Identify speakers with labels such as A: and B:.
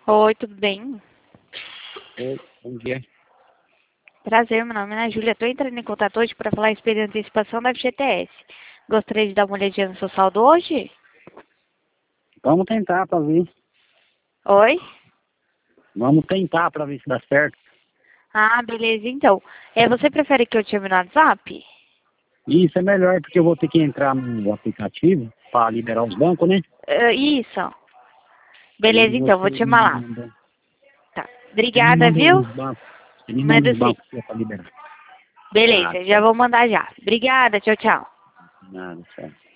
A: Oi, tudo bem?
B: Oi, bom dia.
A: Prazer, meu nome é Ana Júlia. Estou entrando em contato hoje para falar a respeito da antecipação da FGTS. Gostaria de dar uma olhadinha no seu saldo hoje?
B: Vamos tentar para ver.
A: Oi?
B: Vamos tentar para ver se dá certo.
A: Ah, beleza, então. Você prefere que eu te chame no WhatsApp?
B: Isso é melhor porque eu vou ter que entrar no aplicativo para liberar os bancos, né?
A: Isso.
B: Aí
A: Beleza, então, vou
B: você
A: te chamar lá. Tá.
B: me
A: Obrigada,
B: manda
A: viu?
B: os bancos. Você me manda
A: Manda
B: os
A: sim.
B: bancos para liberar.
A: Beleza,
B: Nada,
A: já vou mandar já. Obrigada, tchau, tchau.
B: nada, certo.